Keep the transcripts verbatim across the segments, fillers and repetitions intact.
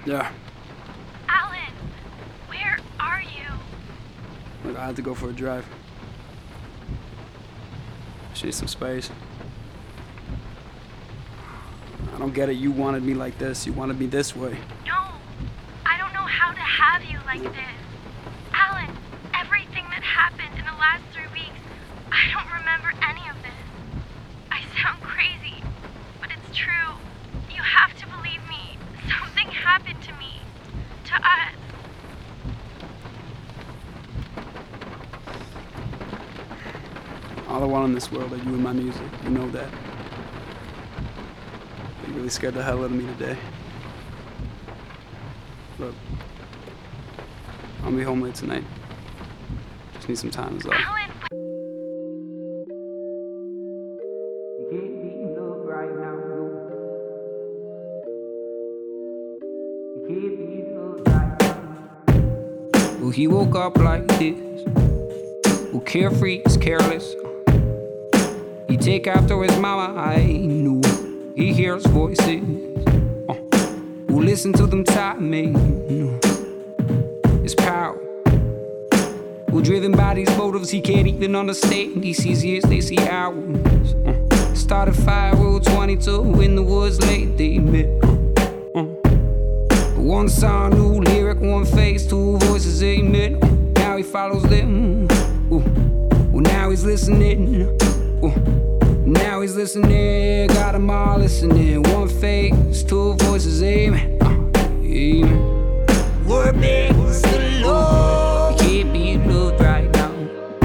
Yeah. Alan, where are you? Look, I had to go for a drive. She needs some space. I don't get it. You wanted me like this. You wanted me this way. No, I don't know how to have you like this. Alan, everything that happened in the last three weeks, I don't remember any of this. I sound crazy, but it's true. You have to believe me. Something happened to me. To us. All I want in this world are you and my music. You know that. You really scared the hell out of me today. Look, I'll be home late tonight. Just need some time, is all. Alan, You can't be in love right now, no. You can't be in love right now. Well, he woke up like this. Well, carefree is careless. He take after his mama, I know. He hears voices. Uh, who listen to them timing. His power. Who driven by these motives he can't even understand. He sees years, they see hours. Uh, started fire rule twenty-two in the woods late they met. Uh, one song, new lyric, one face, two voices, amen. Uh, now he follows them. Ooh. Well, now he's listening. Ooh. Now he's listening, got them all listening. One face, two voices, amen. Uh, amen. Word makes the Lord. You can't be loved right now.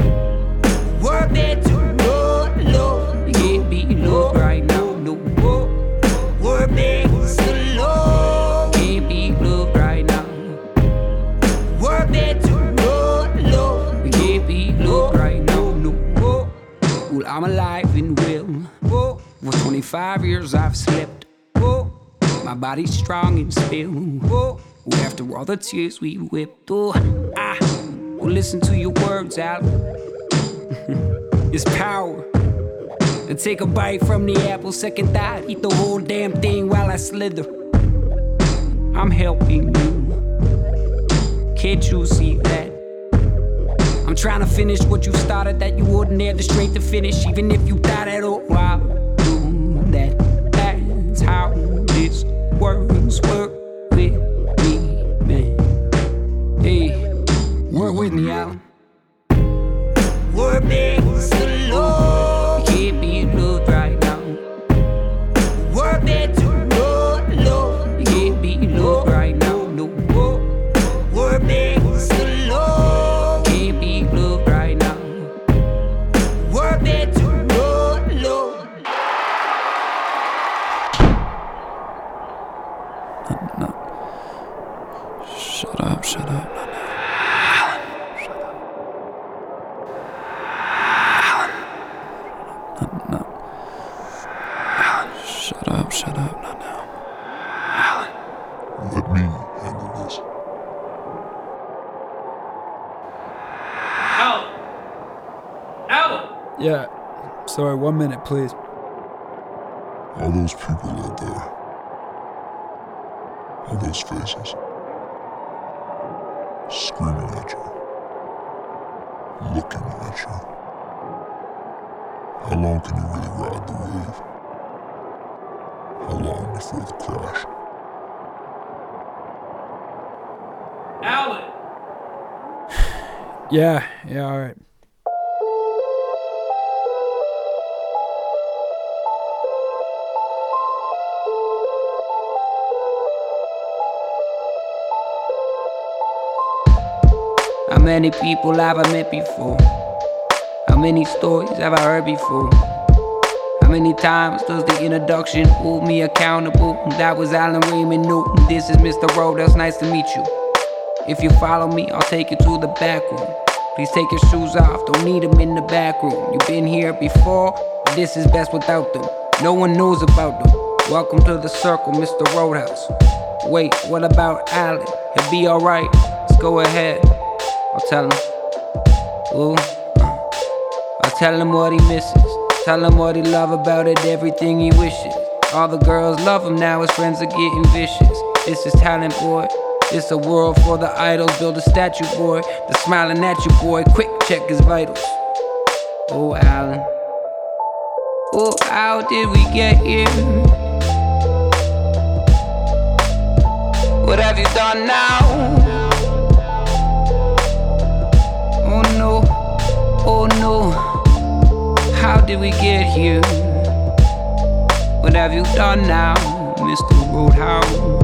Word makes the Lord, Lord. You can't be loved right now, no. Word makes the Lord. You can't be loved right now. Word makes the Lord, Lord. You can't be loved right now, no. Well, I'm alive and well. Whoa. For twenty-five years I've slept. Whoa. My body's strong and still. Whoa. After all the tears we wept. Oh, ah. Well, listen to your words, Al. It's power. And take a bite from the apple. Second thought, eat the whole damn thing while I slither. I'm helping you. Can't you see that? I'm trying to finish what you started that you wouldn't have the strength to finish, even if you thought at all. I'll do that. That's how this works. Work with me, man. Hey, work with me, Alan. Work makes the Lord. You can't be loved right now. Work makes the Lord, Lord. You can't be loved right now, no. Work makes the Lord. Can't be loved right now. Work makes the Lord, Lord. No, no. Shut up, shut up. No, no. Alan, shut up. Alan. No, no. Alan, shut up, shut up. No, no. Alan. Let me handle this. Alan! Alan! Yeah. Sorry, one minute, please. All those people out there. All those faces. Screaming at you. Looking at you. How long can you really ride the wave? How long before the crash? Alan! Yeah, yeah, all right. How many people have I met before? How many stories have I heard before? How many times does the introduction hold me accountable? That was Alan Raymond Newton. This is Mister Roadhouse, nice to meet you. If you follow me, I'll take you to the back room. Please take your shoes off, don't need them in the back room. You've been here before, but this is best without them. No one knows about them. Welcome to the circle, Mister Roadhouse. Wait, what about Alan? He'll be alright, let's go ahead. I'll tell him. Ooh, uh, I'll tell him what he misses. Tell him what he love about it, everything he wishes. All the girls love him now, his friends are getting vicious. This is talent, boy. This a world for the idols. Build a statue, boy. The smiling at you, boy. Quick check his vitals. Oh, Alan. Oh, how did we get here? What have you done now? Oh no, oh no. How did we get here? What have you done now, Mister Roadhouse?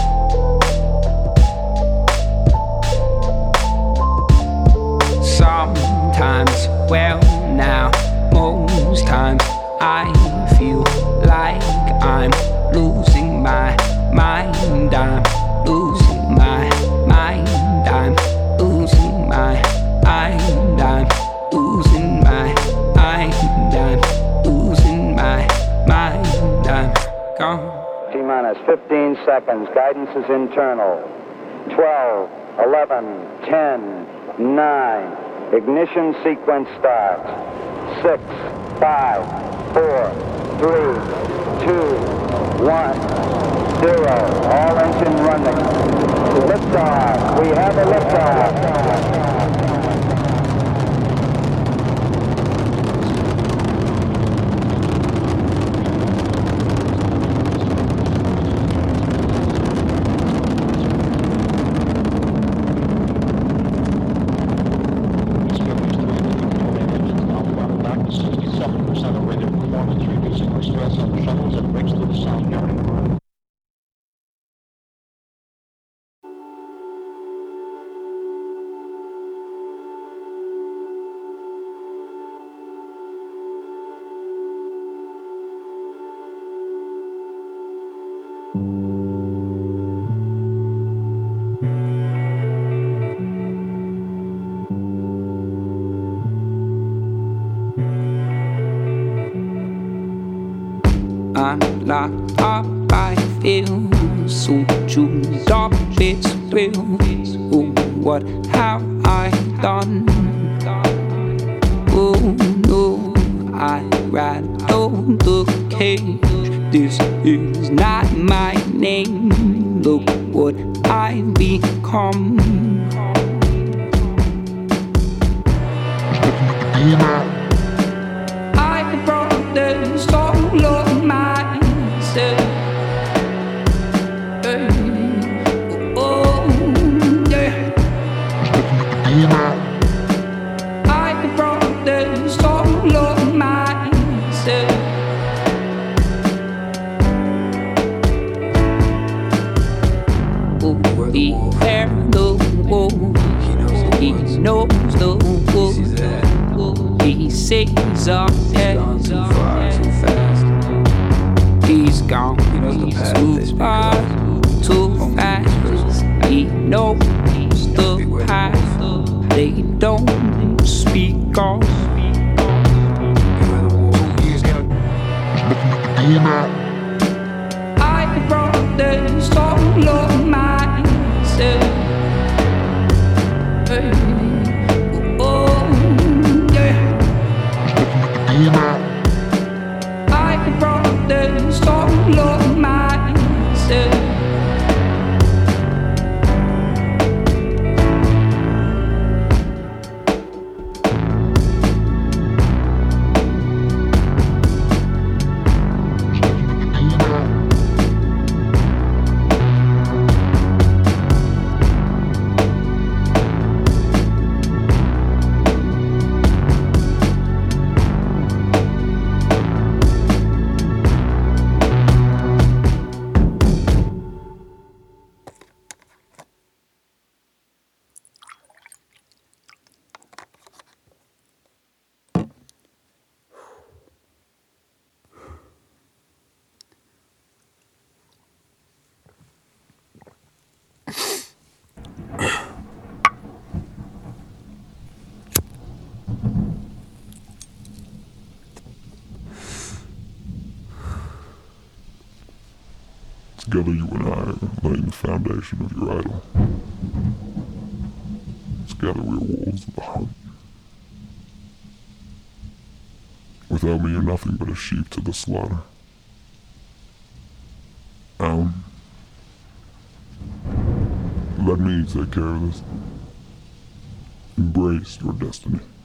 Sometimes, well now, most times I feel like I'm losing my mind. I'm losing my mind. I'm losing my mind. I'm losing my mind. I'm losing my mind. I'm gone. T-minus fifteen seconds. Guidance is internal. twelve, eleven, ten, nine. Ignition sequence starts. six, five, four, three, two, one, zero. All engine running. Liftoff. We have a liftoff. I'm locked up, I feel so chewed up, it's real. Oh, what have I done? Oh no, I rattle the cage. This is not my name. Look what I've become. I brought the soul of myself. Hey. Oh, yeah. I brought the soul of myself. Oh, beware the wolf. He knows the wolf. He says our head. He's gone. He's too far, too fast. He knows the path. They don't speak of. I brought the soul of myself. Hey. Oh, yeah. I brought the soul of myself. Together you and I are laying the foundation of your idol. Together we are wolves of the hunt. Without me you're nothing but a sheep to the slaughter. Alan, me to take care of this. Embrace your destiny.